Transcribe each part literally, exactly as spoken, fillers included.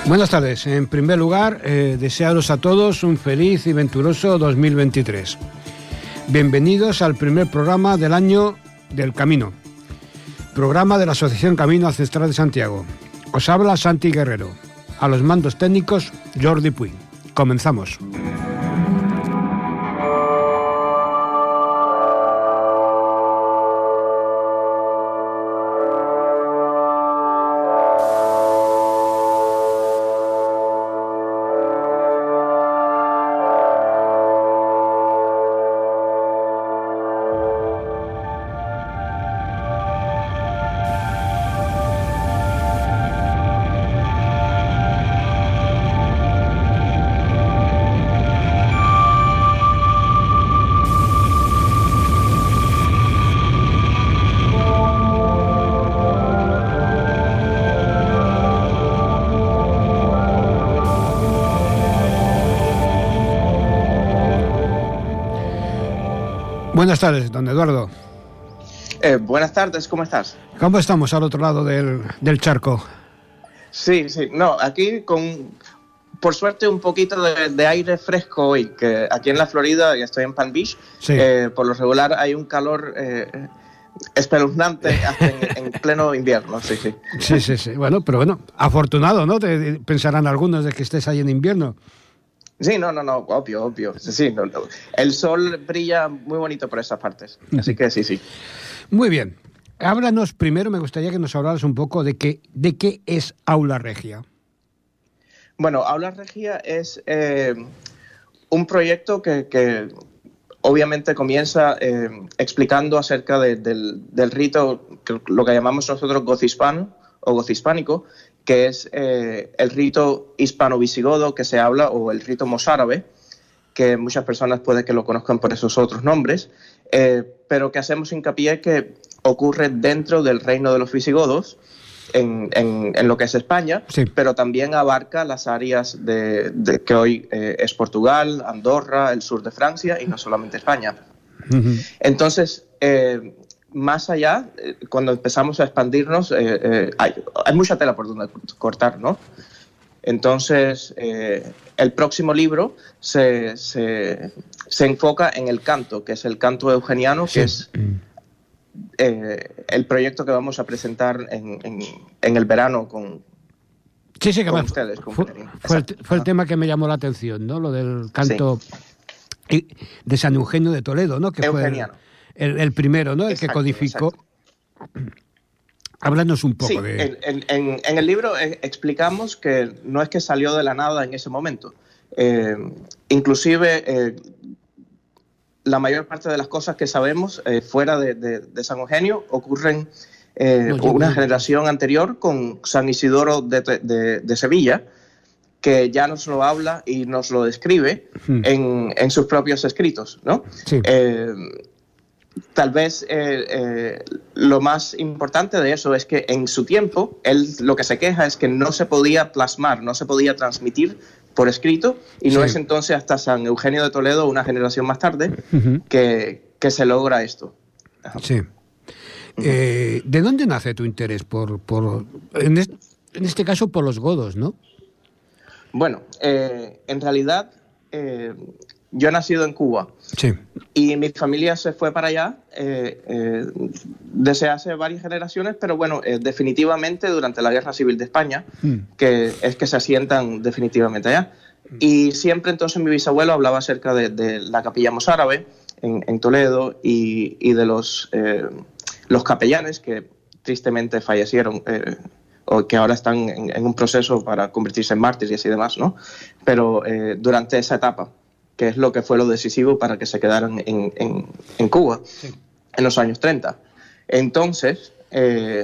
Buenas tardes. En primer lugar, eh, desearos a todos un feliz y venturoso dos mil veintitrés. Bienvenidos al primer programa del año del Camino, programa de la Asociación Camino Ancestral de Santiago. Os habla Santi Guerrero. A los mandos técnicos, Jordi Puy. Comenzamos. Buenas tardes, don Eduardo. Eh, buenas tardes, ¿cómo estás? ¿Cómo estamos al otro lado del, del charco? Sí, sí, no, aquí con, por suerte, un poquito de, de aire fresco hoy, que aquí en la Florida, y estoy en Palm Beach, sí. eh, por lo regular hay un calor eh, espeluznante hasta en, en pleno invierno, sí, sí. Sí, sí, sí, bueno, pero bueno, afortunado, ¿no? Te pensarán algunos de que estés ahí en invierno. Sí, no, no, no, obvio, obvio. Sí, no, no. El sol brilla muy bonito por esas partes, así que sí, sí. Muy bien. Háblanos primero, me gustaría que nos hablaras un poco de qué, de qué es Aula Regia. Bueno, Aula Regia es eh, un proyecto que, que obviamente comienza eh, explicando acerca de, del, del rito, que, lo que llamamos nosotros gozo-hispano o gozo-hispánico, que es eh, el rito hispano-visigodo que se habla, o el rito mozárabe, que muchas personas puede que lo conozcan por esos otros nombres, eh, pero que hacemos hincapié que ocurre dentro del reino de los visigodos, en, en, en lo que es España, sí. Pero también abarca las áreas de, de que hoy eh, es Portugal, Andorra, el sur de Francia, y no solamente España. Uh-huh. Entonces, eh, más allá, cuando empezamos a expandirnos, eh, eh, hay, hay mucha tela por donde cortar, ¿no? Entonces, eh, el próximo libro se, se, se enfoca en el canto, que es el canto eugeniano, sí. Que es eh, el proyecto que vamos a presentar en, en, en el verano con, sí, sí, que con más, ustedes. Con fue, fue, el, fue el tema que me llamó la atención, ¿no? Lo del canto sí. de San Eugenio de Toledo, ¿no? Que eugeniano. Fue el, el, el primero, ¿no? El exacto, que codificó. Exacto. Háblanos un poco sí, de... En, en, en el libro explicamos que no es que salió de la nada en ese momento. Eh, inclusive, eh, la mayor parte de las cosas que sabemos eh, fuera de, de, de San Eugenio ocurren eh, no, una no. generación anterior con San Isidoro de, de, de Sevilla, que ya nos lo habla y nos lo describe hmm. en, en sus propios escritos, ¿no? Sí. Eh, Tal vez eh, eh, lo más importante de eso es que en su tiempo, él lo que se queja es que no se podía plasmar, no se podía transmitir por escrito, y no sí. es entonces hasta San Eugenio de Toledo, una generación más tarde, uh-huh. que, que se logra esto. Sí. Uh-huh. Eh, ¿De dónde nace tu interés por, por en, este, en este caso, por los godos, no? Bueno, eh, en realidad... Eh, yo he nacido en Cuba sí. y mi familia se fue para allá eh, eh, desde hace varias generaciones, pero bueno, eh, definitivamente durante la Guerra Civil de España, mm. que es que se asientan definitivamente allá. Mm. Y siempre entonces mi bisabuelo hablaba acerca de, de la capilla mozárabe en, en Toledo y, y de los, eh, los capellanes que tristemente fallecieron, eh, o que ahora están en, en un proceso para convertirse en mártires y así demás, ¿no? Pero eh, durante esa etapa, que es lo que fue lo decisivo para que se quedaran en, en, en Cuba sí. en los años treinta. Entonces, eh,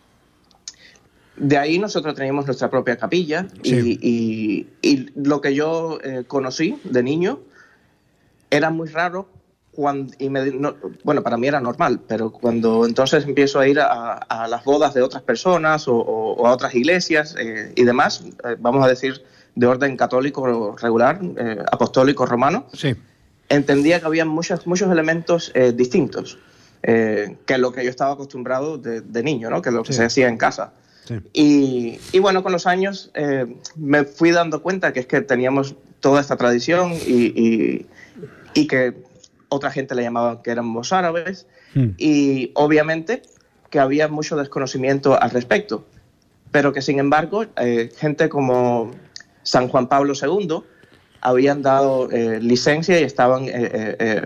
de ahí nosotros teníamos nuestra propia capilla sí. y, y, y lo que yo eh, conocí de niño era muy raro. Cuando, y me, no, bueno, para mí era normal, pero cuando entonces empiezo a ir a, a las bodas de otras personas o, o, o a otras iglesias eh, y demás, eh, vamos a decir, de orden católico regular, eh, apostólico romano, sí. entendía que había muchos, muchos elementos eh, distintos, eh, que lo que yo estaba acostumbrado de, de niño, ¿no? Que lo que sí. se hacía en casa. Sí. Y, y bueno, con los años eh, me fui dando cuenta que es que teníamos toda esta tradición y, y, y que otra gente le llamaba que éramos árabes, mm. y obviamente que había mucho desconocimiento al respecto, pero que sin embargo eh, gente como San Juan Pablo segundo habían dado eh, licencia y estaban, eh, eh,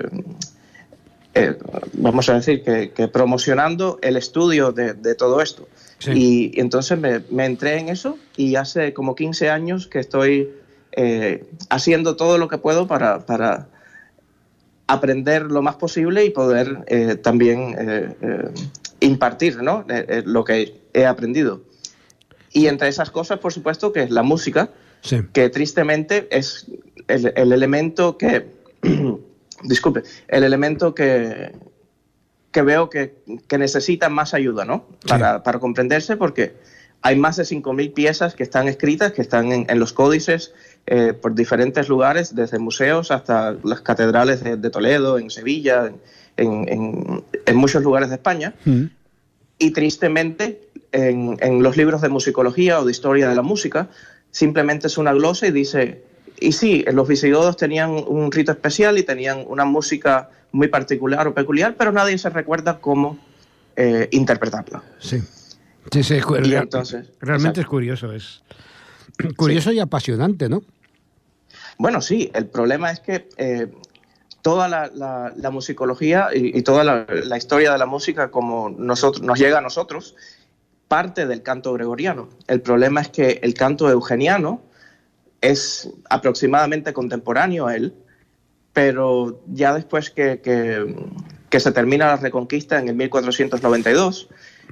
eh, vamos a decir, que, que promocionando el estudio de, de todo esto. Sí. Y, y entonces me, me entré en eso y hace como quince años que estoy eh, haciendo todo lo que puedo para, para aprender lo más posible y poder eh, también eh, eh, impartir, ¿no? eh, eh, lo que he aprendido. Y entre esas cosas, por supuesto, que es la música, sí. que tristemente es el, el elemento que, disculpe, el elemento que, que veo que, que necesita más ayuda, ¿no? Para, sí. para comprenderse, porque hay más de cinco mil piezas que están escritas, que están en, en los códices eh, por diferentes lugares, desde museos hasta las catedrales de, de Toledo, en Sevilla, en, en, en muchos lugares de España. Mm. Y tristemente, en, en los libros de musicología o de historia de la música, simplemente es una glosa y dice, y sí, los visigodos tenían un rito especial y tenían una música muy particular o peculiar, pero nadie se recuerda cómo eh, interpretarla. Sí, sí, sí, y real, entonces, realmente exacto. es curioso, es curioso sí. y apasionante, ¿no? Bueno, sí, el problema es que eh, toda la, la, la musicología y, y toda la, la historia de la música como nosotros, nos llega a nosotros, parte del canto gregoriano. El problema es que el canto eugeniano es aproximadamente contemporáneo a él, pero ya después que, que, que se termina la Reconquista en el mil cuatrocientos noventa y dos,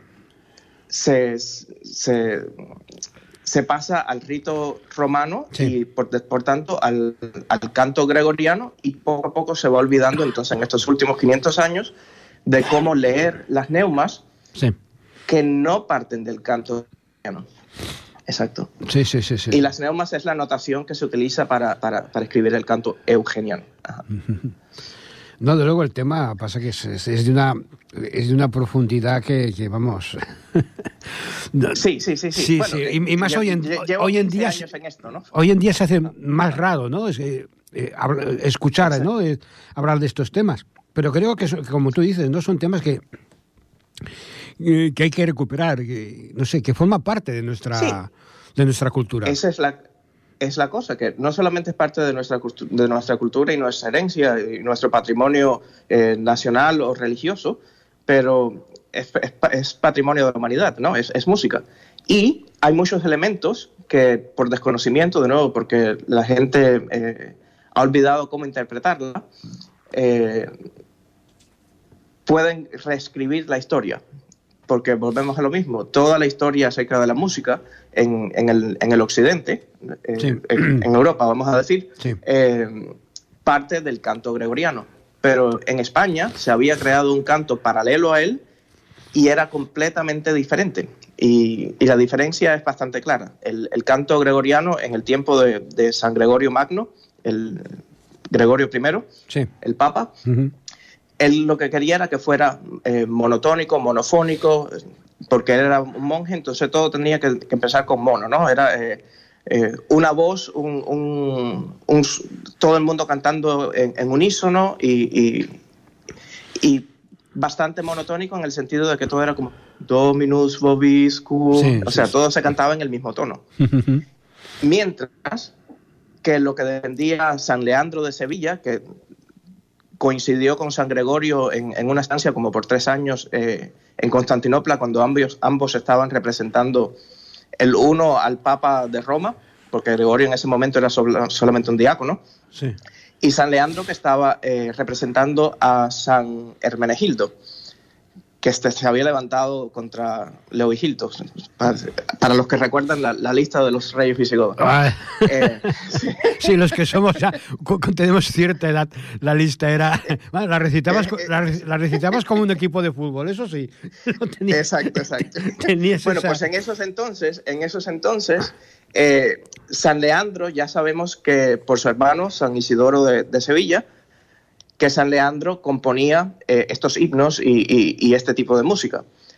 se, se, se pasa al rito romano sí. y por, por tanto al, al canto gregoriano, y poco a poco se va olvidando entonces en estos últimos quinientos años de cómo leer las neumas sí. que no parten del canto gregoriano. Exacto. Sí, sí, sí, sí. Y las neumas es la notación que se utiliza para, para, para escribir el canto eugeniano. Ajá. No, de luego el tema pasa que es, es, es, de, una, es de una profundidad que, que vamos... no, sí, sí, sí. sí. sí, bueno, sí. Y, y más llevo, hoy en, llevo hoy en día... en esto, ¿no? Hoy en día se hace más raro, ¿no? Es, eh, eh, escuchar, exacto. ¿no? Eh, hablar de estos temas. Pero creo que, como tú dices, ¿no? Son temas que... que hay que recuperar, que, no sé, que forma parte de nuestra, sí. de nuestra cultura. Esa es la, es la cosa, que no solamente es parte de nuestra, de nuestra cultura y nuestra herencia y nuestro patrimonio eh, nacional o religioso, pero es, es, es patrimonio de la humanidad, ¿no? Es, es música. Y hay muchos elementos que, por desconocimiento, de nuevo, porque la gente eh, ha olvidado cómo interpretarla, eh, pueden reescribir la historia. Porque volvemos a lo mismo, toda la historia acerca de la música en, en, el, en el occidente, eh, sí. en, en Europa, vamos a decir, sí. eh, parte del canto gregoriano. Pero en España se había creado un canto paralelo a él y era completamente diferente. Y, y la diferencia es bastante clara. El, el canto gregoriano en el tiempo de, de San Gregorio Magno, el Gregorio primero, sí. el Papa, uh-huh. él lo que quería era que fuera eh, monotónico, monofónico, porque él era un monje, entonces todo tenía que, que empezar con mono, ¿no? Era eh, eh, una voz, un, un, un, todo el mundo cantando en, en unísono y, y, y bastante monotónico en el sentido de que todo era como Dominus vobiscum, sí, o sea, sí, todo sí. se cantaba en el mismo tono. Mientras que lo que defendía San Leandro de Sevilla, que coincidió con San Gregorio en, en una estancia como por tres años eh, en Constantinopla, cuando ambos, ambos estaban representando el uno al Papa de Roma, porque Gregorio en ese momento era sol, solamente un diácono, sí. y San Leandro que estaba eh, representando a San Hermenegildo, que este se había levantado contra Leovigildo, para, para los que recuerdan la, la lista de los reyes visigodos. Ah. Eh, sí. sí, los que somos ya, tenemos cierta edad, la lista era... Bueno, la, recitabas, eh, eh, la, la recitabas como un equipo de fútbol, eso sí. No tenía, exacto, exacto. Tenías bueno, esa... pues en esos entonces, en esos entonces eh, San Leandro, ya sabemos que por su hermano, San Isidoro de, de Sevilla, que San Leandro componía eh, estos himnos y, y, y este tipo de música.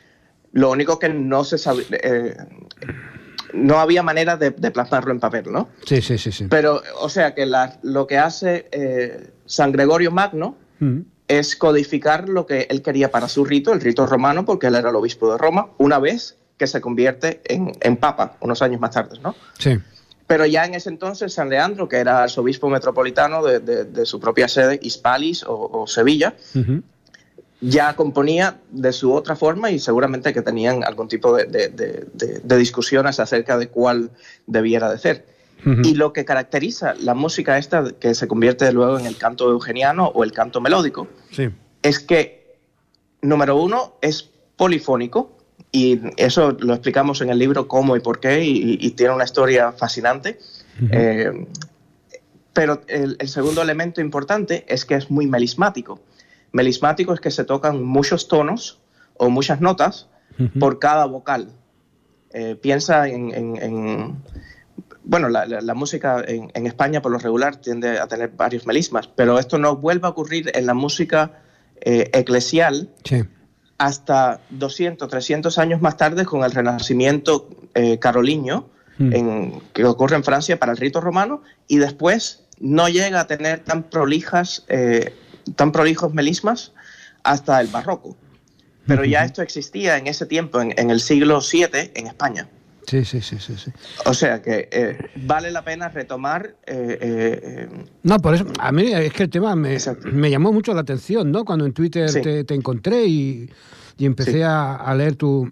Lo único que no se sabía, eh, no había manera de, de plasmarlo en papel, ¿no? Sí, sí, sí, sí. Pero, o sea, que la, lo que hace eh, San Gregorio Magno mm. es codificar lo que él quería para su rito, el rito romano, porque él era el obispo de Roma, una vez que se convierte en, en papa, unos años más tarde, ¿no? Sí. Pero ya en ese entonces, San Leandro, que era arzobispo metropolitano de, de, de su propia sede, Hispalis o, o Sevilla, uh-huh. ya componía de su otra forma y seguramente que tenían algún tipo de, de, de, de, de discusiones acerca de cuál debiera de ser. Uh-huh. Y lo que caracteriza la música esta, que se convierte luego en el canto eugeniano o el canto melódico, sí. es que, número uno, es polifónico, y eso lo explicamos en el libro cómo y por qué, y, y tiene una historia fascinante. Uh-huh. Eh, pero el, el segundo elemento importante es que es muy melismático. Melismático es que se tocan muchos tonos o muchas notas uh-huh. por cada vocal. Eh, piensa en... en, en bueno, la, la, la música en, en España por lo regular tiende a tener varios melismas, pero esto no vuelve a ocurrir en la música eh, eclesial sí. hasta doscientos, trescientos años más tarde con el Renacimiento eh, carolingio, mm. en, que ocurre en Francia para el rito romano, y después no llega a tener tan prolijas, eh, tan prolijos melismas hasta el barroco. Pero ya esto existía en ese tiempo, en, en el siglo siete, en España. Sí, sí, sí, sí, sí. O sea que eh, vale la pena retomar... Eh, eh, no, por eso, a mí es que el tema me, me llamó mucho la atención, ¿no? Cuando en Twitter sí. te, te encontré y, y empecé sí. a, a leer tu,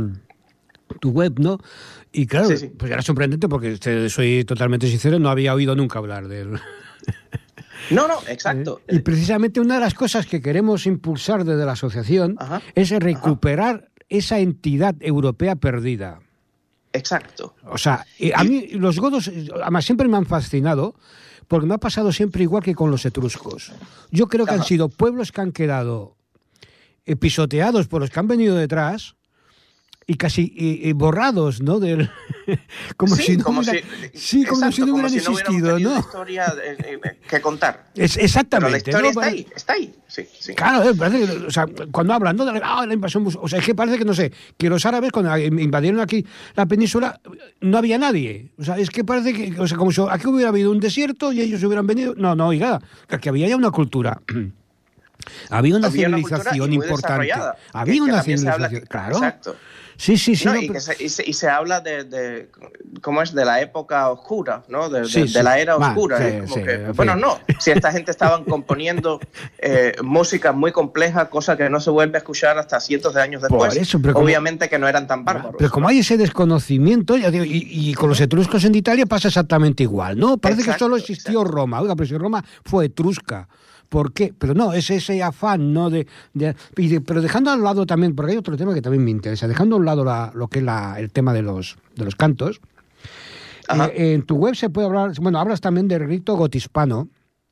tu web, ¿no? Y claro, sí, sí. pues era sorprendente porque, te soy totalmente sincero, no había oído nunca hablar de él. No, no, exacto. Y precisamente una de las cosas que queremos impulsar desde la asociación ajá, es recuperar ajá. esa entidad europea perdida. Exacto. O sea, a mí los godos además siempre me han fascinado porque me ha pasado siempre igual que con los etruscos. Yo creo que ajá. han sido pueblos que han quedado pisoteados por los que han venido detrás y casi y, y borrados, ¿no? Del, como sí, si no como hubiera, si, sí, como exacto, si no hubieran como si existido, no hubiéramos ¿no? historia que contar. Es, exactamente. Pero la historia ¿no? está ahí, está ahí. Sí, sí. Claro, parece que, o sea, cuando hablan, ¿no? De ah, la invasión, o sea, es que parece que, no sé, que los árabes cuando invadieron aquí la península no había nadie. O sea, es que parece que, o sea, como si aquí hubiera habido un desierto y ellos hubieran venido. No, no, oiga, que había ya una cultura. Había una había civilización una importante. Había que, una que civilización, que, claro. Exacto. Sí, sí, sí. No, no, y, pero... que se, y, se, y se habla de, de, ¿cómo es? De la época oscura, ¿no? De, sí, de, sí. de la era oscura. Man, ¿eh? sí, Como sí, que, sí. Bueno, no. Si esta gente estaban componiendo eh, música muy compleja, cosa que no se vuelve a escuchar hasta cientos de años después. Eso, obviamente como... que no eran tan bárbaros. Pero como hay ese desconocimiento, ya digo, y, y con los etruscos en Italia pasa exactamente igual, ¿no? Parece exacto, que solo existió exacto. Roma. Oiga, pero si Roma fue etrusca. ¿Por qué? Pero no, es ese afán, ¿no? De, de, de, pero dejando al lado también, porque hay otro tema que también me interesa, dejando a un lado la, lo que es la, el tema de los, de los cantos, eh, en tu web se puede hablar, bueno, hablas también del rito gotispano,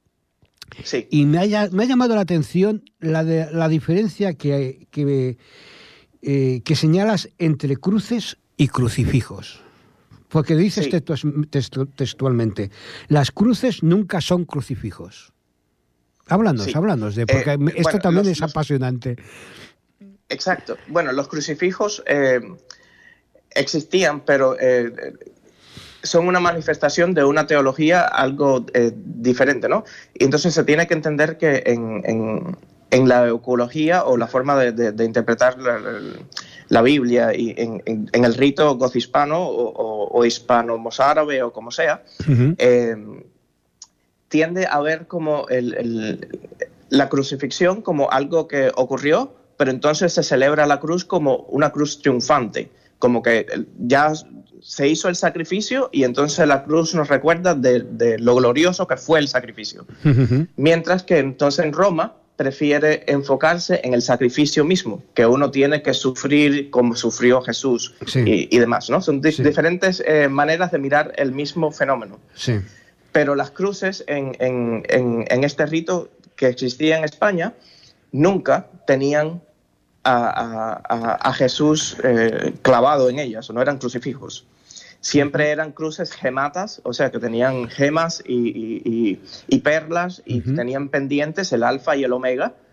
sí. y me ha, me ha llamado la atención la, de, la diferencia que, que, eh, que señalas entre cruces y crucifijos. Porque dices sí. textu, textualmente, las cruces nunca son crucifijos. Háblanos, sí. háblanos, de, porque eh, esto bueno, también los, es apasionante. Exacto. Bueno, los crucifijos eh, existían, pero eh, son una manifestación de una teología algo eh, diferente, ¿no? Y entonces se tiene que entender que en, en, en la ecología o la forma de, de, de interpretar la, la Biblia y en, en, en el rito gozo-hispano o, o, o hispano-mozárabe o como sea, uh-huh. eh, tiende a ver como el, el, la crucifixión como algo que ocurrió, pero entonces se celebra la cruz como una cruz triunfante, como que ya se hizo el sacrificio y entonces la cruz nos recuerda de, de lo glorioso que fue el sacrificio. Uh-huh. Mientras que entonces en Roma prefiere enfocarse en el sacrificio mismo, que uno tiene que sufrir como sufrió Jesús sí. y, y demás, ¿no? Son di- sí. diferentes eh, maneras de mirar el mismo fenómeno. Sí. Pero las cruces en, en, en, en este rito que existía en España nunca tenían a, a, a Jesús eh, clavado en ellas, o no eran crucifijos. Siempre eran cruces gematas, o sea que tenían gemas y, y, y, y perlas y uh-huh. tenían pendientes el alfa y el omega,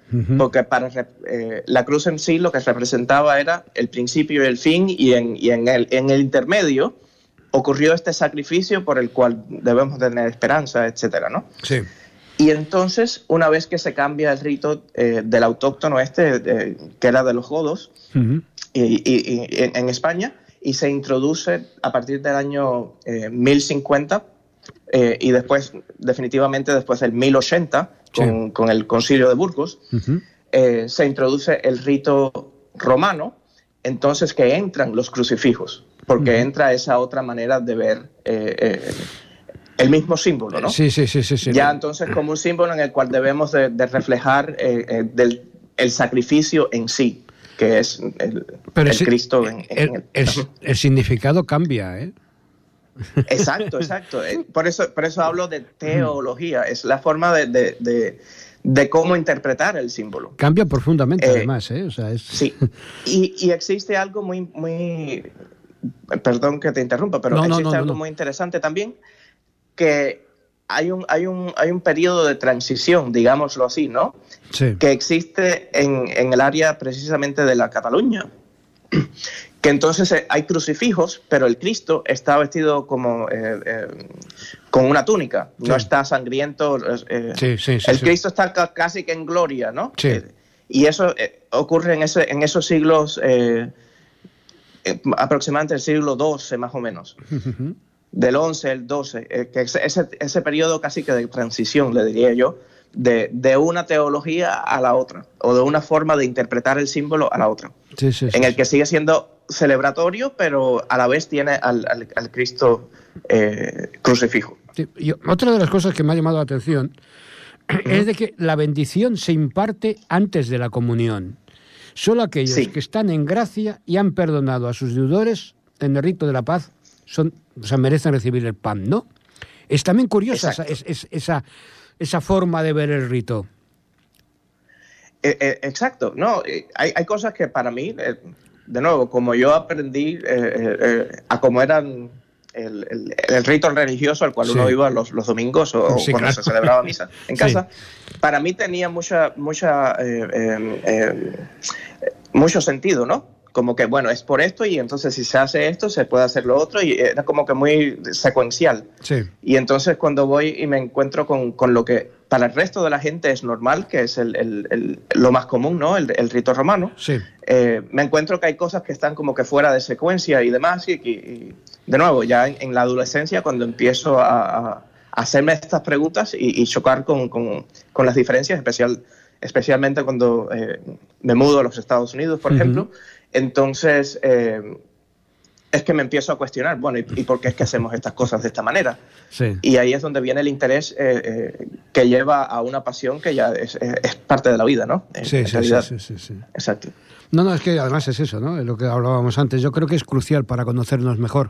Uh-huh. Porque para eh, la cruz en sí lo que representaba era el principio y el fin, y en, y en, el, en el intermedio ocurrió este sacrificio por el cual debemos tener esperanza, etcétera, ¿no? Sí. Y entonces, una vez que se cambia el rito eh, del autóctono este, eh, que era de los godos, uh-huh. y, y, y en, en España, y se introduce a partir del año eh, mil cincuenta, eh, y después, definitivamente después del mil ochenta, con, sí. con el Concilio de Burgos, uh-huh. eh, se introduce el rito romano, entonces que entran los crucifijos, porque uh-huh. entra esa otra manera de ver eh, eh, el mismo símbolo, ¿no? Sí, sí, sí, sí, sí. Ya entonces como un símbolo en el cual debemos de, de reflejar eh, eh, del, el sacrificio en sí, que es el, el sí, Cristo. En, en el, el, el, el significado cambia, ¿eh? Exacto, exacto. Por eso, por eso hablo de teología. Es la forma de, de, de, de cómo interpretar el símbolo. Cambia profundamente, eh, además, ¿eh? O sea, es... Sí. Y, y existe algo muy, muy... Perdón que te interrumpa, pero no, no, existe no, algo no. muy interesante también, que hay un, hay un, hay un periodo de transición, digámoslo así, ¿no? Sí. Que existe en, en el área precisamente de la Cataluña. Que entonces eh, hay crucifijos, pero el Cristo está vestido como eh, eh, con una túnica, sí. no está sangriento. Eh, sí, sí, sí, el sí. Cristo está ca casi que en gloria, ¿no? Sí. Eh, y eso eh, ocurre en, ese, en esos siglos, eh, eh, aproximadamente el siglo doce más o menos, uh-huh. del once al doce, eh, que ese, ese, ese periodo casi que de transición, le diría yo, de, de una teología a la otra, o de una forma de interpretar el símbolo a la otra, sí, sí, sí, en el sí. que sigue siendo celebratorio, pero a la vez tiene al, al, al Cristo eh, crucifijo. Sí, y otra de las cosas que me ha llamado la atención uh-huh. es de que la bendición se imparte antes de la comunión. Solo aquellos sí. que están en gracia y han perdonado a sus deudores en el rito de la paz son, o sea, merecen recibir el pan, ¿no? Es también curiosa esa, es, esa, esa forma de ver el rito. Eh, eh, exacto, no, eh, hay, hay cosas que para mí, eh, de nuevo, como yo aprendí eh, eh, a cómo eran el, el, el rito religioso al cual sí. uno iba los, los domingos o sí, cuando claro. se celebraba misa en casa, sí. para mí tenía mucha, mucha, eh, eh, eh, mucho sentido, ¿no? Como que, bueno, es por esto y entonces si se hace esto, se puede hacer lo otro, y era como que muy secuencial. Sí. Y entonces cuando voy y me encuentro con, con lo que para el resto de la gente es normal, que es el, el, el, lo más común, ¿no? El, el rito romano. Sí. Eh, me encuentro que hay cosas que están como que fuera de secuencia y demás, y, y de nuevo, ya en, en la adolescencia, cuando empiezo a, a hacerme estas preguntas y, y chocar con, con, con las diferencias, especial, especialmente cuando eh, me mudo a los Estados Unidos, por uh-huh. ejemplo, entonces eh, es que me empiezo a cuestionar, bueno, ¿y, y por qué es que hacemos estas cosas de esta manera? Sí. Y ahí es donde viene el interés eh, eh, que lleva a una pasión que ya es, es parte de la vida, ¿no? En, sí, en sí, sí, sí, sí, sí. Exacto. No, no, es que además es eso, ¿no? Es lo que hablábamos antes. Yo creo que es crucial para conocernos mejor.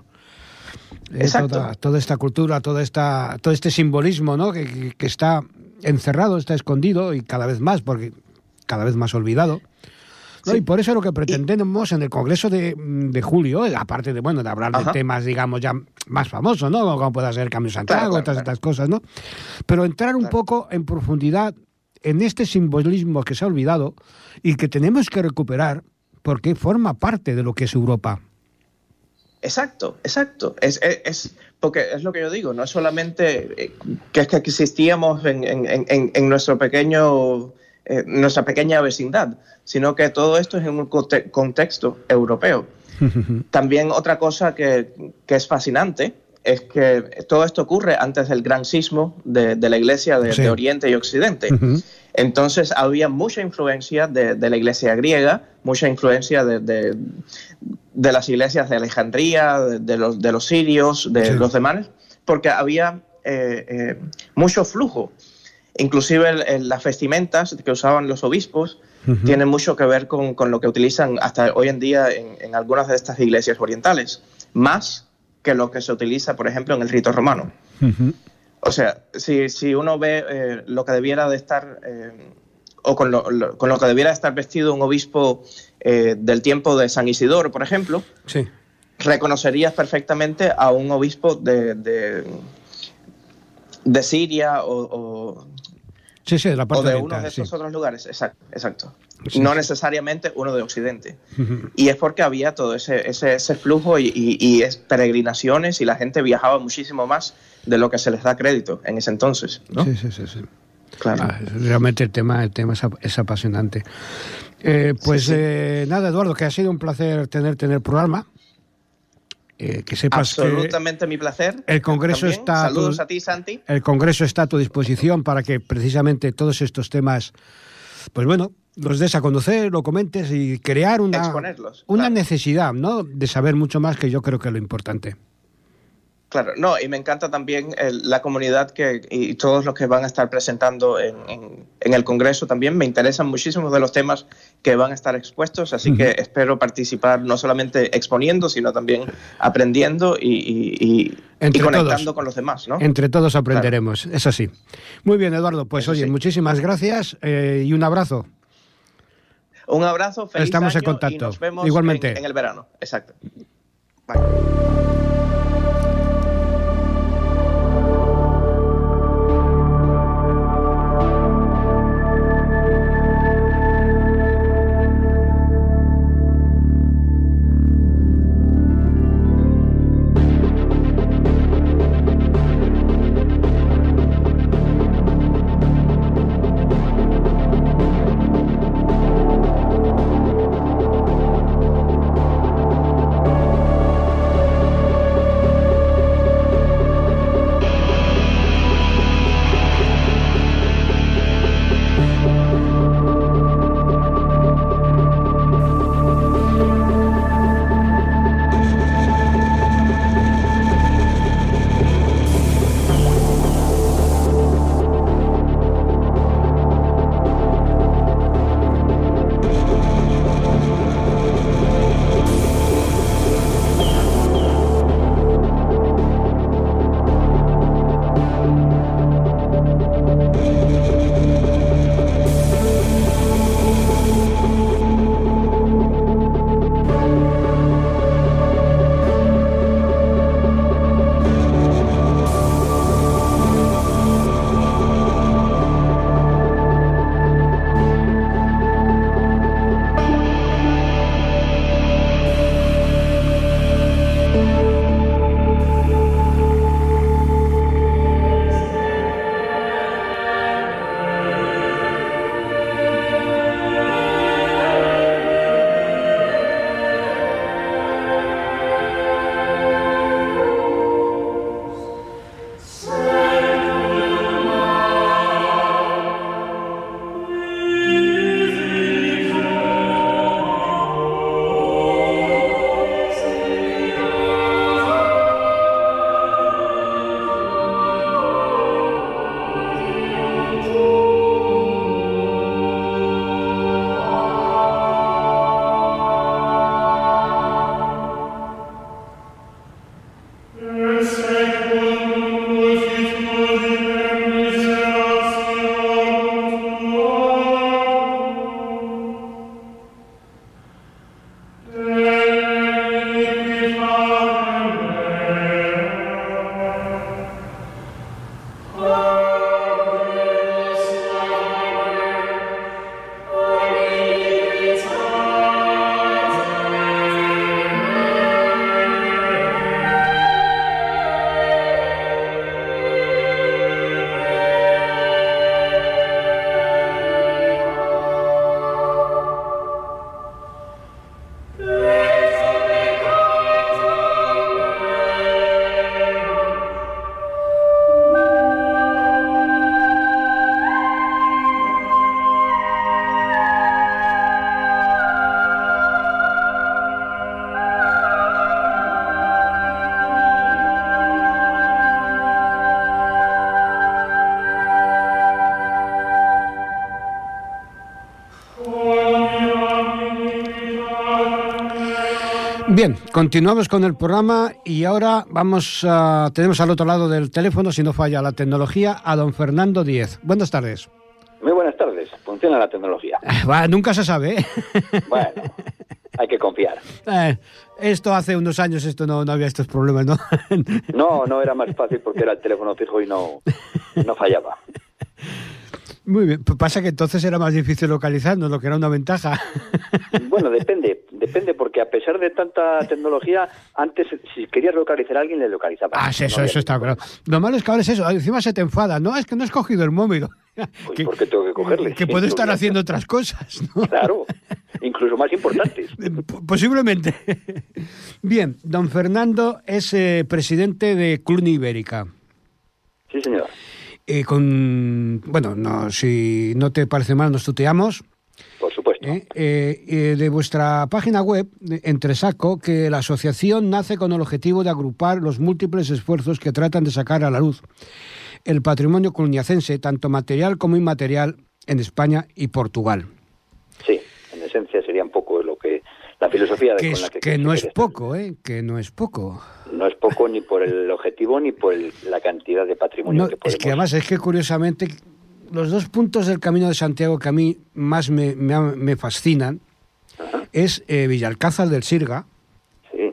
Exacto. Eh, toda, toda esta cultura, toda esta, todo este simbolismo, ¿no? Que, que, que está encerrado, está escondido y cada vez más, porque cada vez más olvidado. ¿no? Sí. Y por eso lo que pretendemos en el Congreso de, de julio, aparte de, bueno, de hablar Ajá. de temas, digamos, ya más famosos, ¿no? Como pueda ser Camino Santiago, claro, claro, todas claro. estas cosas, ¿no? Pero entrar un claro. poco en profundidad en este simbolismo que se ha olvidado y que tenemos que recuperar porque forma parte de lo que es Europa. Exacto, exacto. Es, es, es porque es lo que yo digo, no es solamente que es que existíamos en, en, en, en nuestro pequeño, eh, nuestra pequeña vecindad, sino que todo esto es en un contexto europeo. También otra cosa que, que es fascinante es que todo esto ocurre antes del gran sismo de, de la Iglesia de, sí. de Oriente y Occidente. Uh-huh. Entonces había mucha influencia de, de la Iglesia griega, mucha influencia de, de, de las iglesias de Alejandría, de, de, los, de los sirios, de sí. los demás, porque había eh, eh, mucho flujo. Inclusive el, el, las vestimentas que usaban los obispos uh-huh. tienen mucho que ver con, con lo que utilizan hasta hoy en día en, en algunas de estas iglesias orientales, más que lo que se utiliza, por ejemplo, en el rito romano. Uh-huh. O sea, si, si uno ve eh, lo que debiera de estar, eh, o con lo, lo, con lo que debiera estar vestido un obispo eh, del tiempo de San Isidoro, por ejemplo, sí. reconocerías perfectamente a un obispo de, de, de Siria o, o Sí, sí, de la parte o de oriental, uno de esos sí. otros lugares, exacto. exacto. Sí, no sí. necesariamente uno de Occidente. Uh-huh. Y es porque había todo ese, ese, ese flujo y, y, y es peregrinaciones y la gente viajaba muchísimo más de lo que se les da crédito en ese entonces, ¿no? Sí, sí, sí, sí. Claro. Ah, realmente el tema, el tema es, es apasionante. Eh, pues Sí, sí. Eh, nada, Eduardo, que ha sido un placer tenerte en el programa. Eh, que sepas Absolutamente que mi placer. el Congreso También. está Saludos a, tu, a ti, Santi. el Congreso está a tu disposición para que precisamente todos estos temas, pues bueno, los des a conocer, lo comentes y crear una, Exponerlos, una claro. necesidad, ¿no?, de saber mucho más, que yo creo que es lo importante. Claro, no, y me encanta también el, la comunidad que, y todos los que van a estar presentando en, en, en el Congreso también. Me interesan muchísimos de los temas que van a estar expuestos, así uh-huh. que espero participar no solamente exponiendo, sino también aprendiendo y, y, y, y conectando todos, con los demás, ¿no? Entre todos aprenderemos, claro. Es así. Muy bien, Eduardo, pues Eso oye, sí. muchísimas gracias eh, y un abrazo. Un abrazo, feliz Estamos año en contacto. Y nos vemos igualmente en, en el verano. Exacto. Bye. Bien, continuamos con el programa y ahora vamos a, tenemos al otro lado del teléfono, si no falla la tecnología, a don Fernando Díez. Buenas tardes. Muy buenas tardes. Funciona la tecnología. Va, nunca se sabe, ¿eh? Bueno, hay que confiar. Eh, esto hace unos años esto no, no había estos problemas, ¿no? No, no era más fácil porque era el teléfono fijo y no, no fallaba. Muy bien, pues pasa que entonces era más difícil localizarnos, lo que era una ventaja. Bueno, depende, depende, porque a pesar de tanta tecnología, antes si querías localizar a alguien, le localizabas. Ah, sí, eso, no eso está claro. Lo malo es que ahora es eso, encima se te enfada. No, es que no has cogido el móvil. Pues que, ¿por qué tengo que cogerle? Que puedo estar haciendo otras cosas, ¿no? Claro, incluso más importantes. Posiblemente. Bien, don Fernando es eh, presidente de Cluny Ibérica. Sí, señor. Eh, con, bueno, no, si no te parece mal, nos tuteamos. Por supuesto. Eh, eh, eh, de vuestra página web, de, entresaco, que la asociación nace con el objetivo de agrupar los múltiples esfuerzos que tratan de sacar a la luz el patrimonio cluniacense, tanto material como inmaterial, en España y Portugal. Sí, en esencia sería un poco lo que la filosofía de que con es, la que... Que no es poco, ¿eh? Que no es poco. No es poco ni por el objetivo ni por el, la cantidad de patrimonio no, que podemos... Es que además, es que curiosamente, los dos puntos del Camino de Santiago que a mí más me, me, me fascinan, ajá, es eh, Villalcázar del Sirga, sí,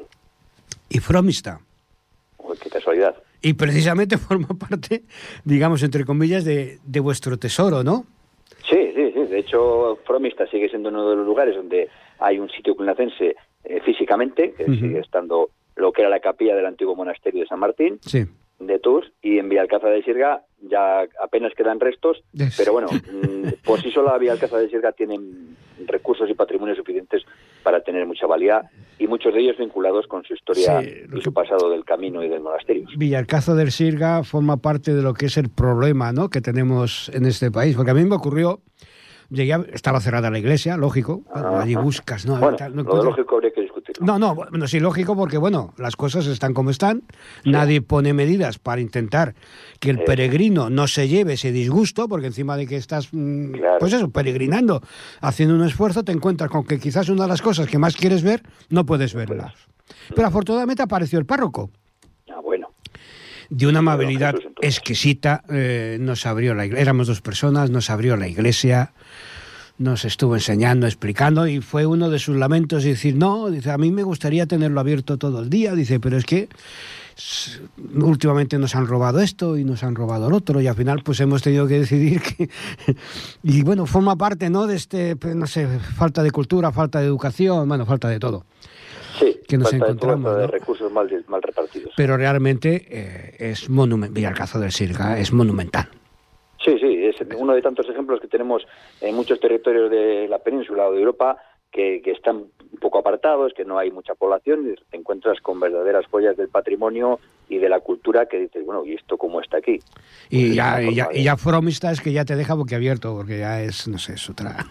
y Fromista. Uy, qué casualidad. Y precisamente forma parte, digamos, entre comillas, de, de vuestro tesoro, ¿no? Sí, sí, sí. De hecho, Fromista sigue siendo uno de los lugares donde hay un sitio cluniacense eh, físicamente, que uh-huh, sigue estando lo que era la capilla del antiguo monasterio de San Martín, sí, de Tours, y en Villalcázar de Sirga ya apenas quedan restos, yes, pero bueno, por sí sola Villalcázar de Sirga tienen recursos y patrimonio suficientes para tener mucha valía, y muchos de ellos vinculados con su historia, sí, y su pasado del camino y del monasterio. Villalcázar del Sirga forma parte de lo que es el problema, ¿no?, que tenemos en este país, porque a mí me ocurrió, llegué a, estaba cerrada la iglesia, lógico, bueno, allí buscas, ¿no? Bueno, tal, no, lo lógico habría que discutirlo. No, no, bueno, sí, lógico, porque, bueno, las cosas están como están, sí, nadie pone medidas para intentar que el eh. peregrino no se lleve ese disgusto, porque encima de que estás, claro, pues eso, peregrinando, haciendo un esfuerzo, te encuentras con que quizás una de las cosas que más quieres ver, no puedes verlas. Pues, pero afortunadamente apareció el párroco. Ah, bueno. De una amabilidad exquisita, eh, nos abrió la iglesia, éramos dos personas, nos abrió la iglesia, nos estuvo enseñando, explicando, y fue uno de sus lamentos, y decir, no, dice, a mí me gustaría tenerlo abierto todo el día, dice, pero es que últimamente nos han robado esto y nos han robado el otro, y al final pues hemos tenido que decidir que, y bueno, forma parte, ¿no?, de este, no sé, falta de cultura, falta de educación, bueno, falta de todo. Sí, que nos encontramos, de, ¿no?, de recursos mal, mal repartidos. Pero realmente eh, es monumental, Villalcázar del Sirga es monumental. Sí, sí, es uno de tantos ejemplos que tenemos en muchos territorios de la península o de Europa que, que están un poco apartados, que no hay mucha población, y te encuentras con verdaderas joyas del patrimonio y de la cultura que dices, bueno, ¿y esto cómo está aquí? Y pues ya, y ya, de... y ya Fromista es que ya te deja boquiabierto, porque ya es, no sé, es otra...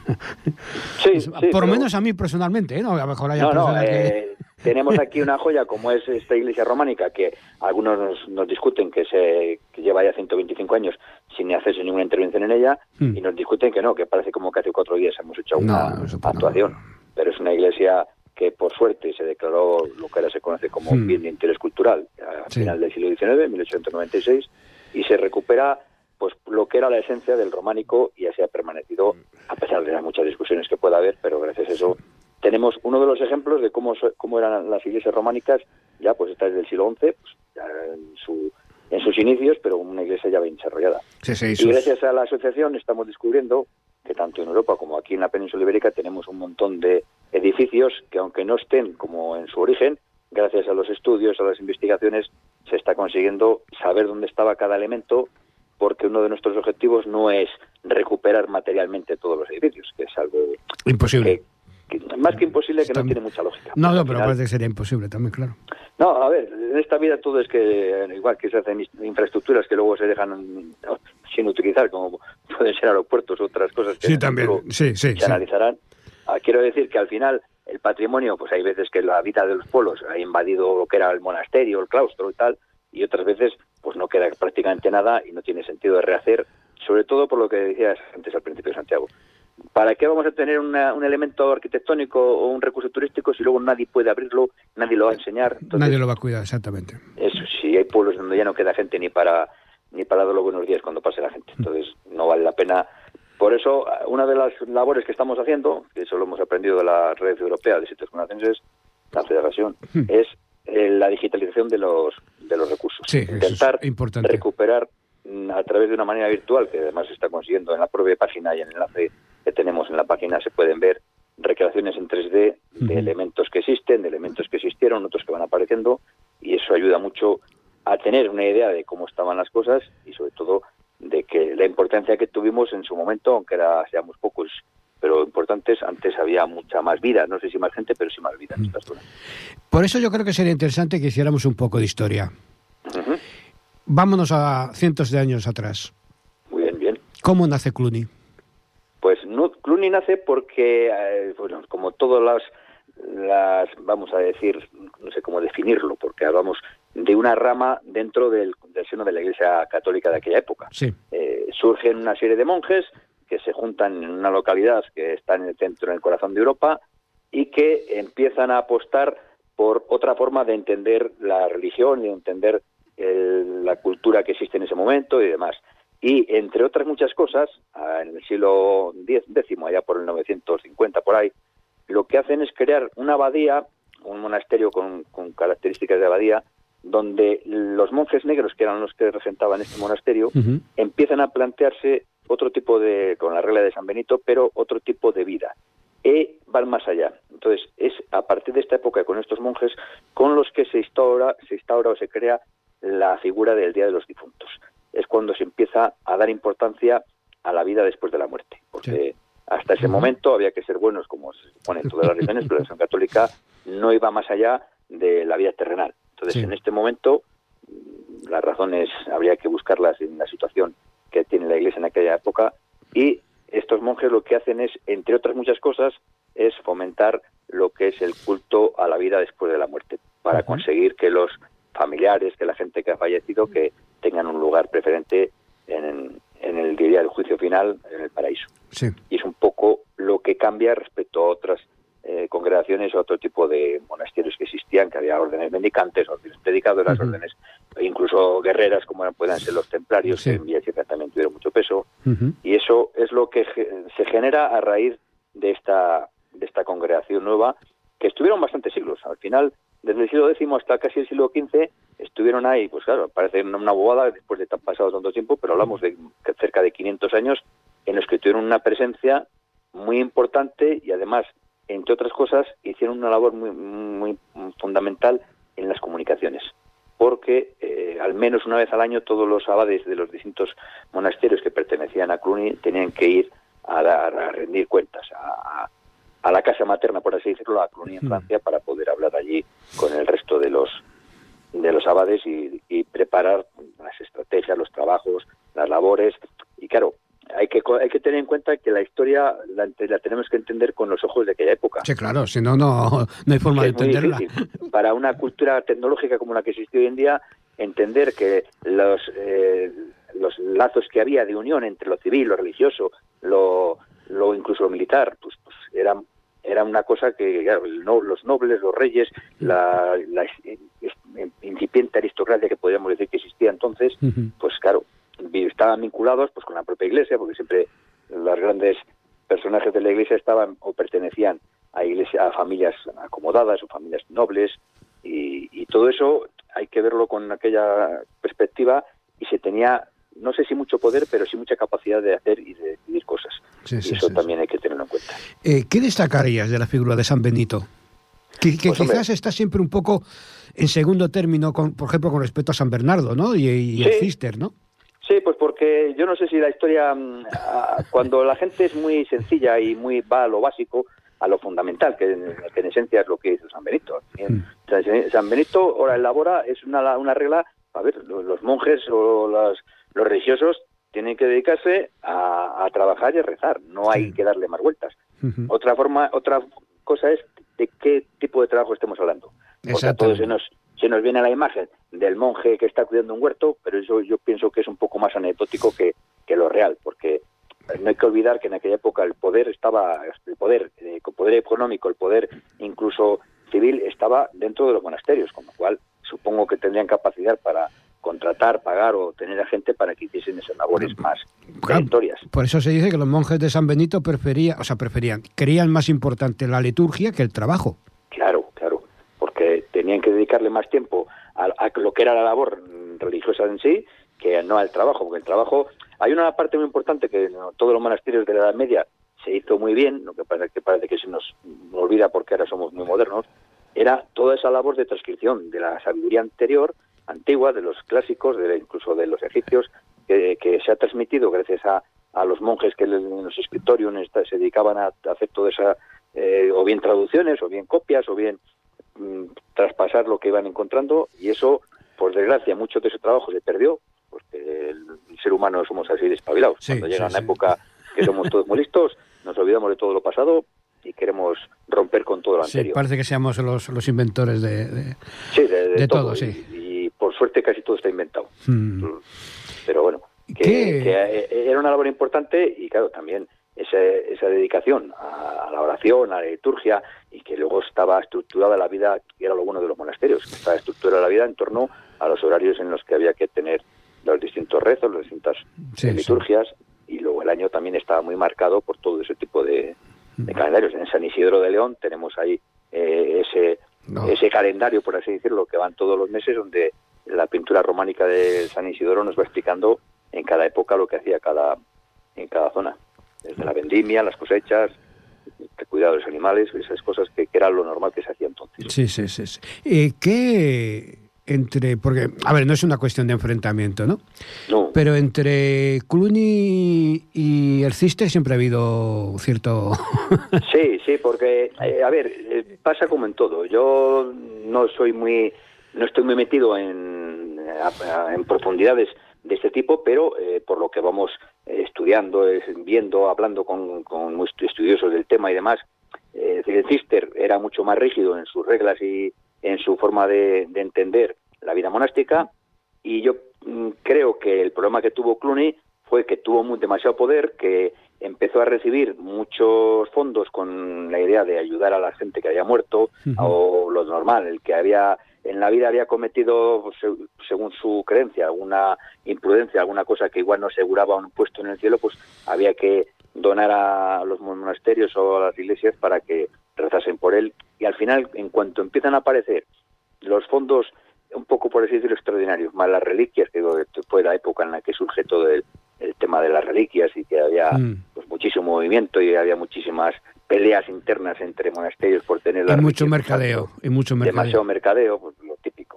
Sí, es, sí, por pero... lo menos a mí personalmente, ¿eh? No, a lo mejor hay no, no, personas eh, que... Tenemos aquí una joya como es esta iglesia románica, que algunos nos, nos discuten que se que lleva ya ciento veinticinco años sin hacerse ninguna intervención en ella, hmm. y nos discuten que no, que parece como que hace cuatro días hemos hecho una no, no actuación. No. Pero es una iglesia que por suerte se declaró lo que ahora se conoce como hmm. bien de interés cultural a sí. final del siglo diecinueve, mil ochocientos noventa y seis, y se recupera pues lo que era la esencia del románico, y así ha permanecido, a pesar de las muchas discusiones que pueda haber, pero gracias a eso tenemos uno de los ejemplos de cómo, cómo eran las iglesias románicas, ya pues esta es del siglo once, pues, ya en, su, en sus inicios, pero una iglesia ya bien desarrollada. Sí, sí, y sus... gracias a la asociación estamos descubriendo que tanto en Europa como aquí en la península ibérica tenemos un montón de edificios que, aunque no estén como en su origen, gracias a los estudios, a las investigaciones, se está consiguiendo saber dónde estaba cada elemento, porque uno de nuestros objetivos no es recuperar materialmente todos los edificios, que es algo imposible. Que, que, más que imposible, que no tiene mucha lógica. No, no, pero final, parece que sería imposible también, claro. No, a ver, en esta vida todo es que, igual que se hacen infraestructuras que luego se dejan sin utilizar, como pueden ser aeropuertos u otras cosas que sí, también. Sí, sí, se sí. analizarán. Ah, quiero decir que al final el patrimonio, pues hay veces que la vida de los pueblos ha invadido lo que era el monasterio, el claustro y tal, y otras veces pues no queda prácticamente nada y no tiene sentido de rehacer, sobre todo por lo que decías antes al principio de Santiago. ¿Para qué vamos a tener una, un elemento arquitectónico o un recurso turístico si luego nadie puede abrirlo, nadie lo va a enseñar? Entonces, nadie lo va a cuidar, exactamente. Eso sí, hay pueblos donde ya no queda gente ni para ni para dar los buenos días cuando pase la gente. Entonces no vale la pena. Por eso, una de las labores que estamos haciendo, que eso lo hemos aprendido de la Red Europea de Sitios Cluniacenses, la Federación, hmm. es eh, la digitalización de los de los recursos. Sí, intentar eso es importante. recuperar a través de una manera virtual, que además se está consiguiendo en la propia página y en el enlace que tenemos en la página, se pueden ver recreaciones en tres D de uh-huh. elementos que existen, de elementos que existieron, otros que van apareciendo, y eso ayuda mucho a tener una idea de cómo estaban las cosas y sobre todo de que la importancia que tuvimos en su momento, aunque era seamos pocos, pero importantes, antes había mucha más vida, no sé si más gente, pero sí más vida en esta zona. Por eso yo creo que sería interesante que hiciéramos un poco de historia. Uh-huh. Vámonos a cientos de años atrás. Muy bien, bien. ¿Cómo nace Cluny? Pues no, Cluny nace porque, eh, bueno, como todas las, las, vamos a decir, no sé cómo definirlo, porque hablamos de una rama dentro del, del seno de la Iglesia Católica de aquella época. Sí. Eh, surgen una serie de monjes que se juntan en una localidad que está en el centro, en el corazón de Europa, y que empiezan a apostar por otra forma de entender la religión y de entender el, la cultura que existe en ese momento y demás. Y, entre otras muchas cosas, en el siglo décimo, allá por el novecientos cincuenta, por ahí, lo que hacen es crear una abadía, un monasterio con, con características de abadía, donde los monjes negros, que eran los que regentaban este monasterio, uh-huh. empiezan a plantearse otro tipo de, con la regla de San Benito, pero otro tipo de vida. Y van más allá. Entonces, es a partir de esta época, con estos monjes, con los que se instaura, se instaura o se crea la figura del Día de los Difuntos. Es cuando se empieza a dar importancia a la vida después de la muerte. Porque sí. hasta ese uh-huh. momento había que ser buenos, como se supone en todas las religiones, pero la Iglesia Católica no iba más allá de la vida terrenal. Entonces, sí. en este momento, las razones habría que buscarlas en la situación que tiene la Iglesia en aquella época, y estos monjes lo que hacen es, entre otras muchas cosas, es fomentar lo que es el culto a la vida después de la muerte, para uh-huh. conseguir que los familiares, que la gente que ha fallecido, que tengan un lugar preferente en, en el día del juicio final, en el paraíso. Sí. Y es un poco lo que cambia respecto a otras eh, congregaciones o otro tipo de monasterios que existían, que había órdenes mendicantes, órdenes predicadoras, uh-huh. órdenes incluso guerreras, como puedan ser los templarios, sí. que en Villa Chica también tuvieron mucho peso. Uh-huh. Y eso es lo que ge- se genera a raíz de esta, de esta congregación nueva, que estuvieron bastantes siglos. Al final, desde el siglo décimo hasta casi el siglo quince, estuvieron ahí, pues claro, parece una bobada después de tan pasado tanto tiempo, pero hablamos de cerca de quinientos años en los que tuvieron una presencia muy importante y además, entre otras cosas, hicieron una labor muy, muy fundamental en las comunicaciones, porque eh, al menos una vez al año todos los abades de los distintos monasterios que pertenecían a Cluny tenían que ir a, dar, a rendir cuentas a, a la casa materna, por así decirlo, a Cluny en Francia, para poder hablar allí con el resto de los de los abades y, y preparar las estrategias, los trabajos, las labores. Y claro, hay que hay que tener en cuenta que la historia la, la tenemos que entender con los ojos de aquella época. Sí, claro, si no, no, no hay forma de entenderla. Para una cultura tecnológica como la que existe hoy en día, entender que los eh, los lazos que había de unión entre lo civil, lo religioso, lo, lo incluso lo militar, pues, pues eran era una cosa que, claro, no, los nobles, los reyes, la, la incipiente aristocracia que podríamos decir que existía entonces, uh-huh. pues claro, estaban vinculados pues con la propia Iglesia, porque siempre los grandes personajes de la Iglesia estaban o pertenecían a iglesia, a familias acomodadas o familias nobles, y, y todo eso hay que verlo con aquella perspectiva, y se tenía, no sé si mucho poder, pero sí mucha capacidad de hacer y de decidir cosas. Sí, y sí, eso sí, también sí. hay que tenerlo en cuenta. Eh, ¿Qué destacarías de la figura de San Benito? Que, que pues, quizás hombre, está siempre un poco en segundo término, con, por ejemplo, con respecto a San Bernardo, ¿no? Y, y sí. el Cister, ¿no? Sí, pues porque yo no sé si la historia, cuando la gente es muy sencilla y muy va a lo básico, a lo fundamental, que, que en esencia es lo que hizo San Benito. Mm. San Benito ahora elabora, es una, una regla, a ver, los, los monjes o los, los religiosos tienen que dedicarse a, a trabajar y a rezar, no hay sí. que darle más vueltas. Uh-huh. Otra forma, otra cosa es de qué tipo de trabajo estemos hablando. Porque a todos se nos, se nos viene a la imagen del monje que está cuidando un huerto, pero eso yo pienso que es un poco más anecdótico que, que lo real, porque no hay que olvidar que en aquella época el poder estaba, el poder, el poder económico, el poder incluso civil estaba dentro de los monasterios, con lo cual supongo que tendrían capacidad para contratar, pagar o tener a gente para que hiciesen esas labores más meritorias. Por eso se dice que los monjes de San Benito preferían, o sea, preferían, creían más importante la liturgia que el trabajo. Claro, claro, porque tenían que dedicarle más tiempo a, a lo que era la labor religiosa en sí que no al trabajo, porque el trabajo, hay una parte muy importante que no, todos los monasterios de la Edad Media se hizo muy bien, lo que pasa que parece que se nos olvida porque ahora somos muy modernos, era toda esa labor de transcripción de la sabiduría anterior, antigua, de los clásicos, de, incluso de los egipcios, que, que se ha transmitido gracias a, a los monjes que en los escritorios se dedicaban a hacer toda esa, eh, o bien traducciones, o bien copias, o bien mmm, traspasar lo que iban encontrando, y eso, por desgracia, mucho de ese trabajo se perdió, porque el, el ser humano somos así despabilados. Sí, Cuando llega sí, una sí. época que somos todos muy listos, nos olvidamos de todo lo pasado y queremos romper con todo lo anterior. Sí, parece que seamos los, los inventores de, de, sí, de, de, de todo, todo, sí. Y, y por suerte casi todo está inventado. Hmm. Pero bueno, que, ¿Qué? que era una labor importante y claro, también esa, esa dedicación a, a la oración, a la liturgia, y que luego estaba estructurada la vida, que era lo bueno de los monasterios, que estaba estructurada la vida en torno a los horarios en los que había que tener los distintos rezos, las distintas sí, liturgias, sí. Y luego el año también estaba muy marcado por todo ese tipo de, de calendarios. En San Isidro de León tenemos ahí eh, ese no. ese calendario, por así decirlo, que van todos los meses, donde la pintura románica de San Isidoro nos va explicando en cada época lo que hacía cada en cada zona, desde la vendimia, las cosechas, el cuidado de los animales, esas cosas que, que era lo normal que se hacía entonces. Sí, sí, sí. sí. Eh, ¿Qué entre, porque, a ver, no es una cuestión de enfrentamiento, ¿no? No. Pero entre Cluny y el Cister siempre ha habido cierto... Sí, sí, porque, eh, a ver, eh, pasa como en todo. Yo no soy muy, no estoy muy metido en, en profundidades de este tipo, pero eh, por lo que vamos eh, estudiando, eh, viendo, hablando con, con estudiosos del tema y demás, eh, el Cister era mucho más rígido en sus reglas y en su forma de, de entender la vida monástica, y yo mm, creo que el problema que tuvo Cluny fue que tuvo muy, demasiado poder, que empezó a recibir muchos fondos con la idea de ayudar a la gente que había muerto, uh-huh. o lo normal, el que había en la vida había cometido, pues, según su creencia, alguna imprudencia, alguna cosa que igual no aseguraba un puesto en el cielo, pues había que donar a los monasterios o a las iglesias para que rezasen por él, y al final, en cuanto empiezan a aparecer los fondos, un poco por así decirlo, extraordinarios, más las reliquias, que fue la época en la que surge todo el, el tema de las reliquias, y que había mm. pues muchísimo movimiento y había muchísimas peleas internas entre monasterios por tener las y mucho mercadeo, y mucho mercadeo. Demasiado mercadeo, pues lo típico.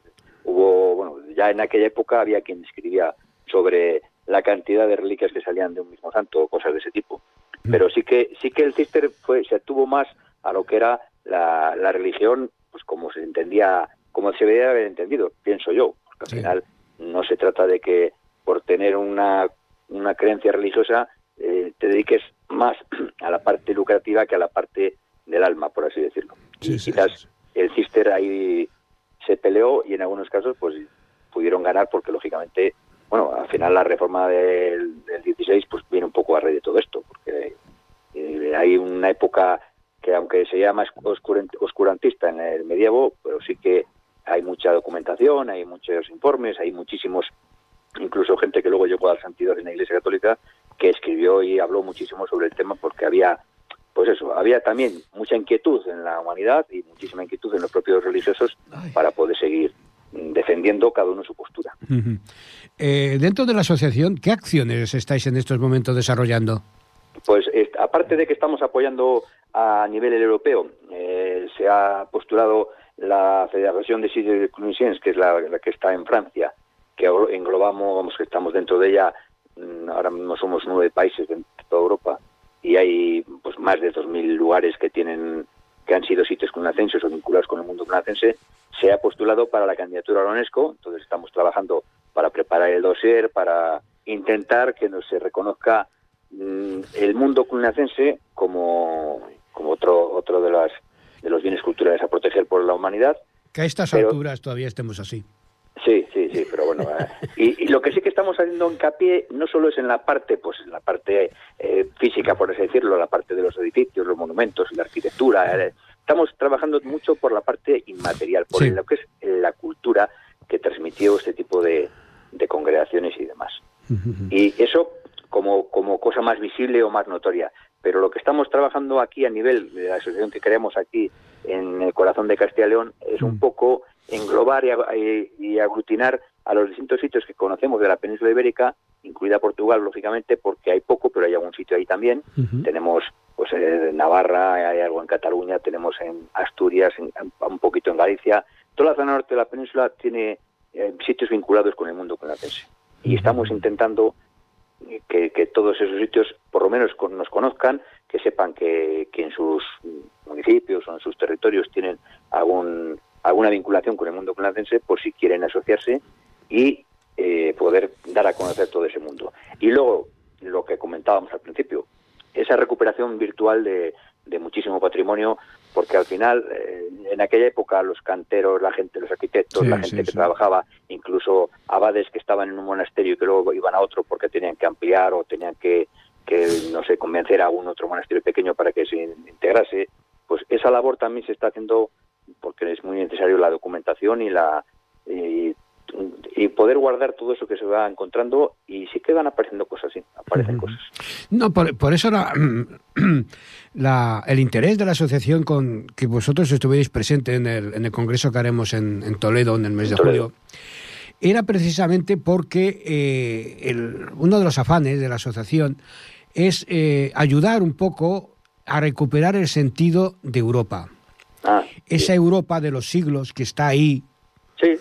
Hubo, bueno, ya en aquella época había quien escribía sobre la cantidad de reliquias que salían de un mismo santo o cosas de ese tipo. Mm. Pero sí que sí que el Cister fue, se atuvo más a lo que era la, la religión, pues como se entendía, como se debía haber entendido, pienso yo, porque al sí. final no se trata de que por tener una, una creencia religiosa eh, te dediques más a la parte lucrativa que a la parte del alma, por así decirlo. Sí, y sí, quizás sí. el Cister ahí se peleó y en algunos casos pues pudieron ganar porque lógicamente, bueno, al final la reforma del, del dieciséis pues viene un poco a raíz de todo esto, porque eh, hay una época que aunque se llama oscurantista en el medievo, pero sí que hay mucha documentación, hay muchos informes, hay muchísimos, incluso gente que luego llegó a la santidad en la Iglesia Católica, que escribió y habló muchísimo sobre el tema, porque había, pues eso, había también mucha inquietud en la humanidad y muchísima inquietud en los propios religiosos Ay. para poder seguir defendiendo cada uno su postura. Uh-huh. Eh, dentro de la asociación, ¿qué acciones estáis en estos momentos desarrollando? Pues eh, aparte de que estamos apoyando a nivel europeo, eh, se ha postulado la Federación de Sitios Clunisiens, que es la, la que está en Francia, que englobamos, vamos, que estamos dentro de ella, ahora mismo somos nueve países de toda Europa, y hay pues más de dos mil lugares que tienen que han sido sitios clunacenses o vinculados con el mundo clunacense. Se ha postulado para la candidatura a la UNESCO, entonces estamos trabajando para preparar el dossier, para intentar que nos se reconozca mmm, el mundo clunacense como, como otro otro de las de los bienes culturales a proteger por la humanidad. Que a estas pero, alturas todavía estemos así. Sí, sí, sí, pero bueno. Eh, y, y lo que sí que estamos haciendo hincapié no solo es en la parte, pues en la parte eh, física, por así decirlo, la parte de los edificios, los monumentos, la arquitectura. Eh, estamos trabajando mucho por la parte inmaterial, por sí. lo que es la cultura que transmitió este tipo de, de congregaciones y demás. Uh-huh. Y eso como, como cosa más visible o más notoria. Pero lo que estamos trabajando aquí a nivel de la asociación que creamos aquí en el corazón de Castilla y León es un poco englobar y, y, y aglutinar a los distintos sitios que conocemos de la península ibérica, incluida Portugal, lógicamente, porque hay poco, pero hay algún sitio ahí también. Uh-huh. Tenemos pues en Navarra, hay algo en Cataluña, tenemos en Asturias, en, un poquito en Galicia. Toda la zona norte de la península tiene eh, sitios vinculados con el mundo conlatense. Y uh-huh. estamos intentando que, que todos esos sitios, por lo menos, con, nos conozcan, que sepan que, que en sus municipios o en sus territorios tienen algún alguna vinculación con el mundo conlatense, por si quieren asociarse y eh, poder dar a conocer todo ese mundo. Y luego, lo que comentábamos al principio, esa recuperación virtual de, de muchísimo patrimonio, porque al final, eh, en aquella época, los canteros, la gente, los arquitectos, sí, la gente sí, que sí. trabajaba, incluso abades que estaban en un monasterio y que luego iban a otro porque tenían que ampliar o tenían que, que no sé, convencer a un otro monasterio pequeño para que se integrase, pues esa labor también se está haciendo porque es muy necesario la documentación y la y, y poder guardar todo eso que se va encontrando, y sí que van apareciendo cosas, sí, aparecen uh-huh. cosas. No, por, por eso la, la, el interés de la asociación con que vosotros estuvierais presente en el, en el congreso que haremos en, en Toledo en el mes de julio, era precisamente porque eh, el, uno de los afanes de la asociación es eh, ayudar un poco a recuperar el sentido de Europa. Ah, esa sí. Europa de los siglos que está ahí, sí.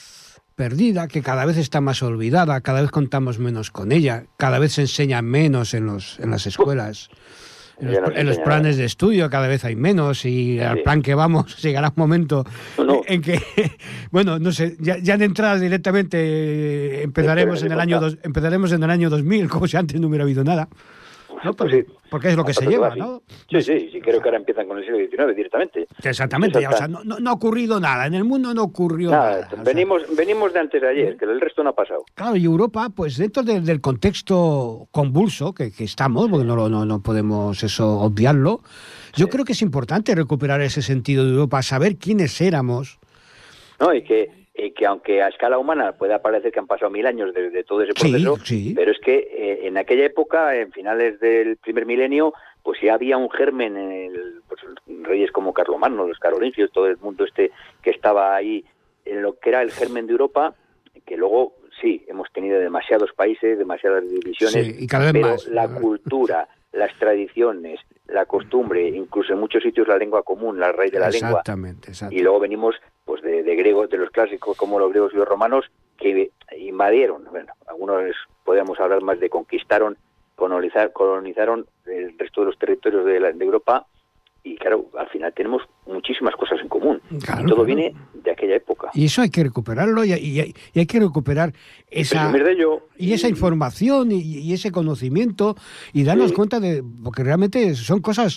perdida, que cada vez está más olvidada, cada vez contamos menos con ella, cada vez se enseña menos en los en las escuelas, en los, no en los planes de estudio cada vez hay menos, y sí. al plan que vamos llegará un momento no, no. en que, bueno, no sé, ya, ya de entrada directamente empezaremos en el año dos, empezaremos en el año dos mil, como si antes no hubiera habido nada. ¿No? Porque, porque es lo que se lleva, ¿no? Sí, sí, sí, creo que ahora empiezan con el siglo diecinueve directamente. Exactamente, ya, o sea, no, no, no ha ocurrido nada, en el mundo no ocurrió nada. nada venimos, sea, venimos de antes de ayer, que el resto no ha pasado. Claro, y Europa, pues dentro de, del contexto convulso que, que estamos, porque no, no, no podemos eso obviarlo, yo sí. creo que es importante recuperar ese sentido de Europa, saber quiénes éramos. No, y que... y que aunque a escala humana pueda parecer que han pasado mil años de, de todo ese proceso, sí, sí. pero es que eh, en aquella época, en finales del primer milenio, pues ya había un germen en el, pues, reyes como Carlomagno, los carolingios, todo el mundo este que estaba ahí, en lo que era el germen de Europa, que luego, sí, hemos tenido demasiados países, demasiadas divisiones, sí, y cada vez pero más. La cultura, las tradiciones, la costumbre, incluso en muchos sitios la lengua común, la raíz de la lengua. Exactamente, exactamente. Y luego venimos pues de, de griegos, de los clásicos como los griegos y los romanos, que invadieron, bueno, algunos podríamos hablar más de conquistaron, colonizar, colonizaron el resto de los territorios de, la, de Europa, y claro, al final tenemos muchísimas cosas en común, claro, y todo claro. viene de aquella época. Y eso hay que recuperarlo, y, y, y hay que recuperar esa, de ello, y esa información y, y ese conocimiento, y darnos sí. cuenta de, porque realmente son cosas...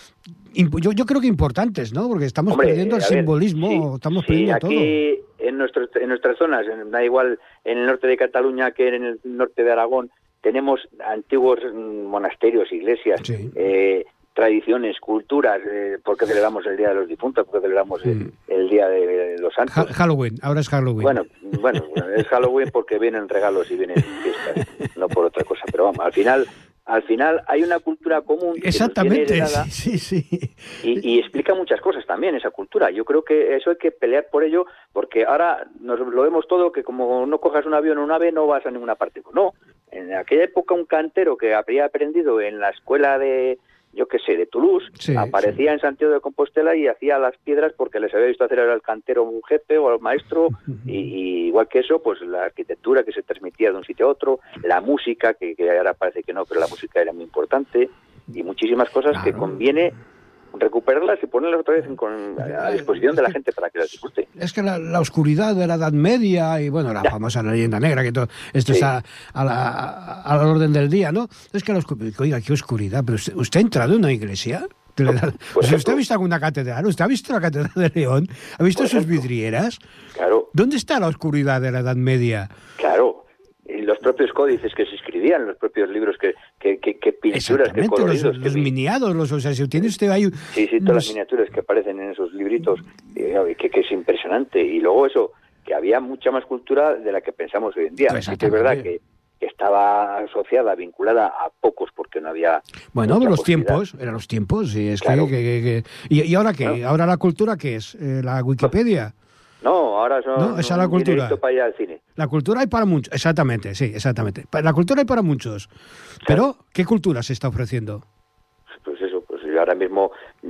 Yo, yo creo que importantes, ¿no? Porque estamos Hombre, perdiendo el ver, simbolismo, sí, estamos sí, perdiendo aquí todo. En, nuestro, en nuestras zonas, da igual en el norte de Cataluña que en el norte de Aragón, tenemos antiguos monasterios, iglesias, sí. eh, tradiciones, culturas, eh, porque celebramos el Día de los Difuntos, porque celebramos mm. el, el Día de los Santos. Ha- Halloween, ahora es Halloween. Bueno, bueno, es Halloween porque vienen regalos y vienen fiestas, no por otra cosa, pero vamos, al final... Al final hay una cultura común que Exactamente, nos viene heredada, sí, sí. Y, y explica muchas cosas también esa cultura. Yo creo que eso hay que pelear por ello, porque ahora nos lo vemos todo, que como no cojas un avión o un ave no vas a ninguna parte. No, en aquella época un cantero que habría aprendido en la escuela de, yo qué sé, de Toulouse, sí, aparecía sí. en Santiago de Compostela y hacía las piedras porque les había visto hacer al cantero un jefe o al maestro, y, y igual que eso, pues la arquitectura que se transmitía de un sitio a otro, la música, que, que ahora parece que no, pero la música era muy importante, y muchísimas cosas claro. que conviene recuperarlas y ponerlas otra vez en, con, a disposición de la gente para que las disfrute. Es que la, la oscuridad de la Edad Media y, bueno, la ya. famosa leyenda negra, que todo esto sí. está a la, a la orden del día, ¿no? Es que la oscuridad, oiga, qué oscuridad, pero usted, ¿usted ha entrado en una iglesia? Pues ¿usted ha visto alguna catedral? ¿Usted ha visto la catedral de León? ¿Ha visto sus vidrieras? Claro. ¿Dónde está la oscuridad de la Edad Media? Claro. Y los propios códices que se escribían, los propios libros que, que, que, que pinturas, que coloridos. Los, los que miniados, los, o sea, si tiene usted ahí... Sí, sí, todas los... las miniaturas que aparecen en esos libritos, eh, que, que es impresionante. Y luego eso, que había mucha más cultura de la que pensamos hoy en día. Así que es verdad que, que estaba asociada, vinculada a pocos, porque no había... Bueno, los tiempos, eran los tiempos, y es claro. que, que, que, que... ¿Y, ¿Y ahora qué? ¿Claro? ¿Ahora la cultura qué es? Eh, ¿La Wikipedia? No, ahora son no, esa es la cultura. Para ir al cine. La cultura hay para muchos, exactamente, sí, exactamente. La cultura hay para muchos. Pero, claro. ¿Qué cultura se está ofreciendo? Pues eso, pues ahora mismo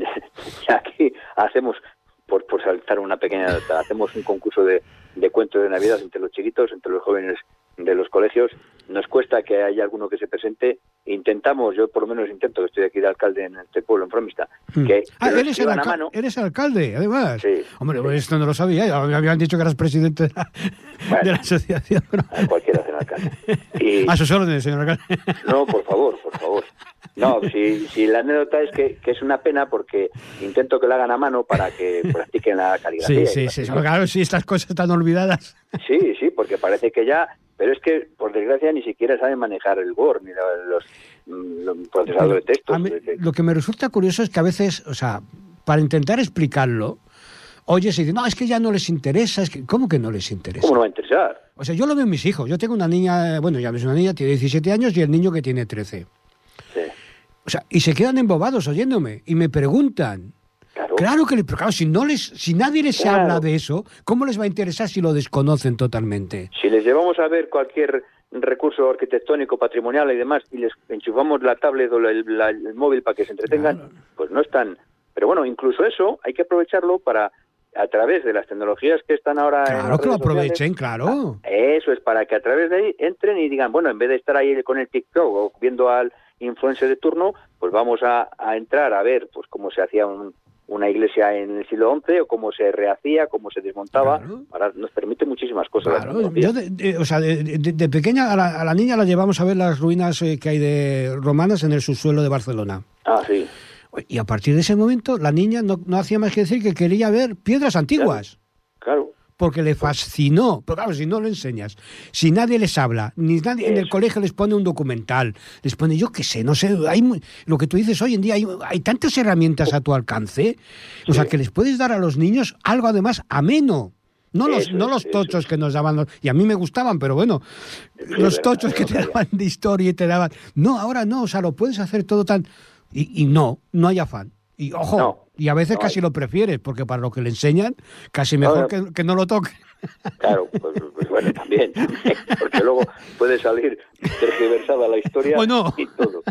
ya aquí hacemos, por, por saltar una pequeña nota, hacemos un concurso de, de cuentos de Navidad entre los chiquitos, entre los jóvenes de los colegios. Nos cuesta que haya alguno que se presente. Intentamos, yo por lo menos intento, que estoy aquí de alcalde en este pueblo, en Fromista, hmm. que, ah, que eres, el alca- mano. eres alcalde, además. Sí. Hombre, pues esto no lo sabía, ya me habían dicho que eras presidente de la, bueno, de la asociación. Pero... A cualquiera hace alcalde. Y... A sus órdenes, señor alcalde. No, por favor, por favor. No, si, si la anécdota es que, que es una pena porque intento que la hagan a mano para que practiquen la caligrafía. Sí, sí, sí. Claro, sí, estas cosas están olvidadas. Sí, sí, porque parece que ya... Pero es que, por desgracia, ni siquiera saben manejar el Word, ni los, los, los procesadores de textos. Mí, lo que me resulta curioso es que a veces, o sea, para intentar explicarlo, oyes y dices, no, es que ya no les interesa. Es que, ¿cómo que no les interesa? ¿Cómo no va a interesar? O sea, yo lo veo en mis hijos. Yo tengo una niña, bueno, ya ves, una niña, tiene diecisiete años y el niño que tiene trece. Sí. O sea, y se quedan embobados oyéndome y me preguntan. Claro, claro que le, pero claro, si no les, si nadie les claro. habla de eso, ¿cómo les va a interesar si lo desconocen totalmente? Si les llevamos a ver cualquier recurso arquitectónico, patrimonial y demás, y les enchufamos la tablet o la, la, el móvil para que se entretengan, claro. Pues no están. Pero bueno, incluso eso hay que aprovecharlo para, a través de las tecnologías que están ahora. Claro, en que lo aprovechen, sociales, claro. Eso es para que a través de ahí entren y digan, bueno, en vez de estar ahí con el TikTok o viendo al influencer de turno, pues vamos a, a entrar a ver pues cómo se hacía un una iglesia en el siglo once, o cómo se rehacía, cómo se desmontaba. Claro. Ahora nos permite muchísimas cosas. Claro. Yo de, de, o sea, de, de, de pequeña a la, a la niña la llevamos a ver las ruinas eh, que hay de romanas en el subsuelo de Barcelona. Ah, sí. Y a partir de ese momento la niña no, no hacía más que decir que quería ver piedras antiguas. Claro. claro. Porque le fascinó. Pero claro, si no lo enseñas, si nadie les habla, ni nadie Eso. En el colegio les pone un documental, les pone, yo qué sé, no sé, hay muy, lo que tú dices hoy en día, hay, hay tantas herramientas a tu alcance, sí. O sea, que les puedes dar a los niños algo además ameno. No los, eso, no los tochos eso. Que nos daban, los, y a mí me gustaban, pero bueno, sí, los tochos que te daban de historia y te daban... No, ahora no, o sea, lo puedes hacer todo tan... Y, y no, no hay afán. Y ojo, no, y a veces no casi hay. Lo prefieres, porque para lo que le enseñan, casi mejor no, que, que no lo toque. Claro, pues, pues bueno, también, también, porque luego puede salir tergiversada la historia o no. Y todo.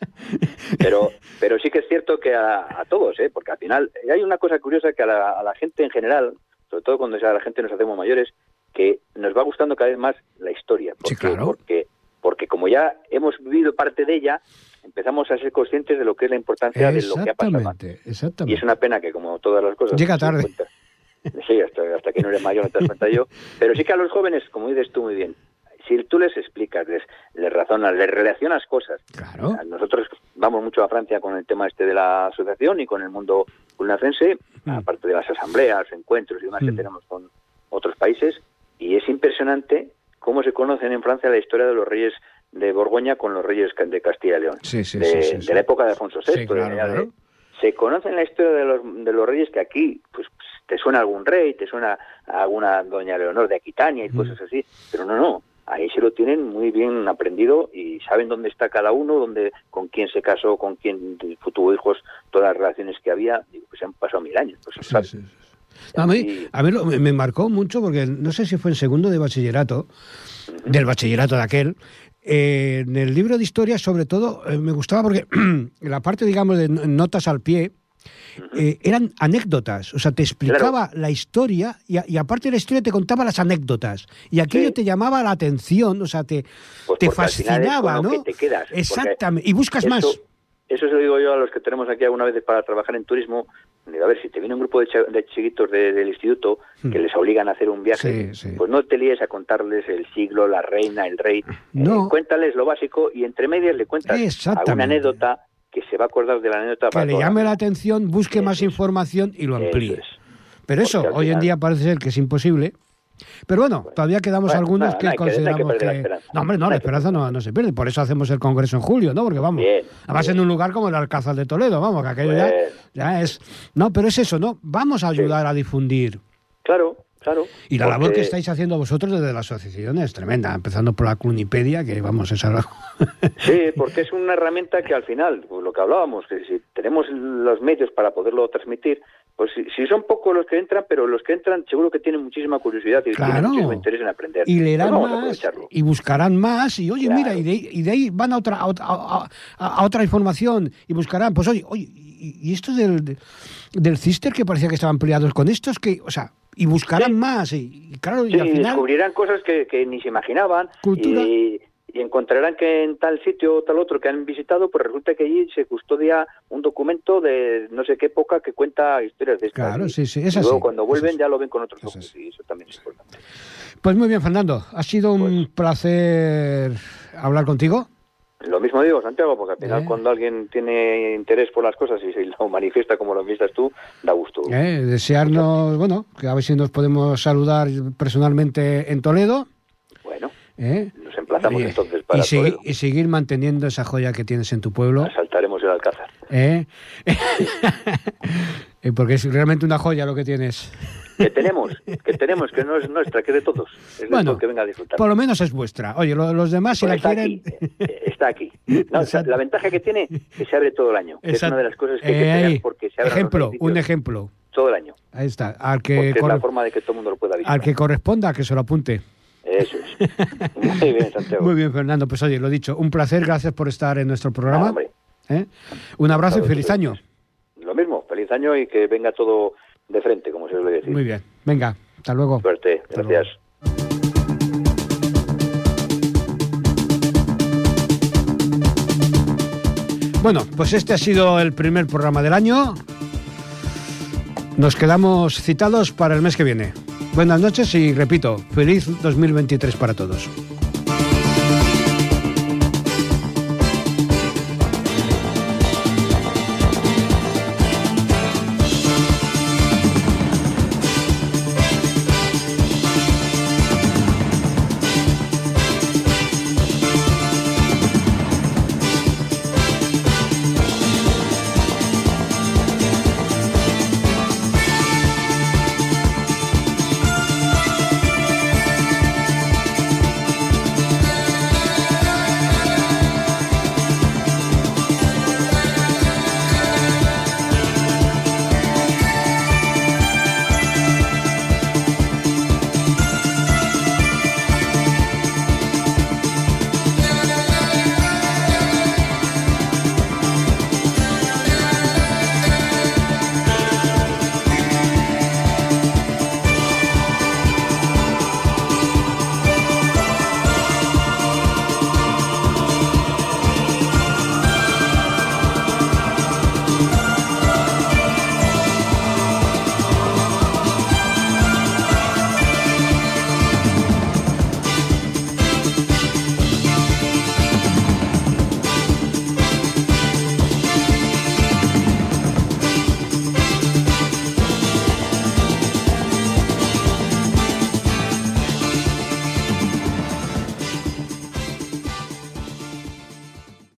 Pero pero sí que es cierto que a, a todos, ¿eh? Porque al final hay una cosa curiosa que a la, a la gente en general, sobre todo cuando a la gente nos hacemos mayores, que nos va gustando cada vez más la historia. Porque, sí, claro. Porque, porque como ya hemos vivido parte de ella, empezamos a ser conscientes de lo que es la importancia de lo que ha pasado. Exactamente. Y es una pena que, como todas las cosas... Llega tarde. Sí, hasta, hasta que no eres mayor no te das cuenta yo. Pero sí que a los jóvenes, como dices tú muy bien, si tú les explicas, les, les razonas, les relacionas cosas... Claro. Nosotros vamos mucho a Francia con el tema este de la asociación y con el mundo culnafense, mm. aparte de las asambleas, encuentros y demás mm. que tenemos con otros países, y es impresionante cómo se conocen en Francia la historia de los reyes de Borgoña con los reyes de Castilla y León, sí, sí, de, sí, sí, de sí. la época de Alfonso sexto. Sí, claro, de, claro. De, se conocen la historia de los, de los reyes que aquí, pues te suena algún rey, te suena alguna doña Leonor de Aquitania y mm. cosas así, pero no, no, ahí se lo tienen muy bien aprendido y saben dónde está cada uno, dónde, con quién se casó, con quién tuvo hijos, todas las relaciones que había, digo, pues han pasado mil años. Pues, sí, sí, sí. A mí, a mí me, me marcó mucho porque no sé si fue en segundo de bachillerato, uh-huh. del bachillerato de aquel, eh, en el libro de historia sobre todo eh, me gustaba porque la parte, digamos, de notas al pie, eh, eran anécdotas, o sea, te explicaba claro. la historia y, y aparte de la historia te contaba las anécdotas y aquello sí. te llamaba la atención, o sea, te, pues te fascinaba, ¿no? Que te quedas, exactamente, y buscas eso, más. Eso se lo digo yo a los que tenemos aquí alguna vez para trabajar en turismo. Digo, a ver, si te viene un grupo de, ch- de chiquitos de, del instituto hmm. que les obligan a hacer un viaje, sí, sí. pues no te líes a contarles el siglo, la reina, el rey. No. Eh, cuéntales lo básico y entre medias le cuentas alguna anécdota que se va a acordar de la anécdota. Que para le llame la atención, busque eso más es. información y lo amplíe. Eso es. Pero eso, hoy final... en día parece ser que es imposible. Pero bueno, bueno todavía quedamos bueno, algunos no, que no consideramos que... que... No, hombre, no, no la esperanza no, no se pierde. Por eso hacemos el congreso en julio, ¿no? Porque vamos, bien, además bien. en un lugar como el Alcázar de Toledo, vamos, que aquello ya, ya es... No, pero es eso, ¿no? Vamos a ayudar sí. a difundir. Claro, claro. Y la porque... labor que estáis haciendo vosotros desde la asociación es tremenda, empezando por la Clunipedia, que vamos, es algo... Sí, porque es una herramienta que al final, pues lo que hablábamos, que si tenemos los medios para poderlo transmitir, Pues si, si son pocos los que entran, pero los que entran seguro que tienen muchísima curiosidad y claro. tienen muchísimo interés en aprender. Y leerán pues más, y buscarán más, y oye, claro. mira, y de, y de ahí van a otra a, a, a, a otra información, y buscarán, pues oye, oye, y, y esto del, del Cister que parecía que estaban peleados con estos, que, o sea, y buscarán sí. más, y, y claro, sí, y al final... descubrirán cosas que, que ni se imaginaban, cultura... y... y encontrarán que en tal sitio o tal otro que han visitado, pues resulta que allí se custodia un documento de no sé qué época que cuenta historias de estas. Claro, y, sí, sí, es y luego así, cuando vuelven es ya lo ven con otros es ojos, así. y eso también es importante. Pues muy bien, Fernando, ha sido pues, un placer hablar contigo. Lo mismo digo, Santiago, porque al final eh. cuando alguien tiene interés por las cosas y se lo manifiesta como lo manifiestas tú, da gusto. Eh, desearnos, bueno, que a ver si nos podemos saludar personalmente en Toledo. Bueno. ¿Eh? Nos emplazamos y, entonces para y, segui- Toledo. y seguir manteniendo esa joya que tienes en tu pueblo. Asaltaremos el Alcázar. ¿Eh? Porque es realmente una joya lo que tienes. Que tenemos, que tenemos, que no es nuestra, que es de todos. Es de bueno, todo, que venga a disfrutar. Por lo menos es vuestra. Oye, lo, los demás, si pues la está quieren... Aquí, está aquí. No, o sea, la ventaja que tiene es que se abre todo el año. Que es una de las cosas que hay que eh, tener porque se abre ejemplo, un ejemplo. Todo el año. Ahí está. Al que porque cor... es la forma de que todo el mundo lo pueda visitar. Al que corresponda, que se lo apunte. Eso es. Muy bien, Santiago. Muy bien, Fernando. Pues oye, lo dicho, un placer, gracias por estar en nuestro programa. Ah, ¿Eh? Un abrazo claro, y feliz año. Lo mismo, feliz año y que venga todo de frente, como se suele decir. Muy bien. Venga, hasta luego. Suerte, hasta gracias. Luego. Bueno, pues este ha sido el primer programa del año. Nos quedamos citados para el mes que viene. Buenas noches y repito, feliz dos mil veintitrés para todos.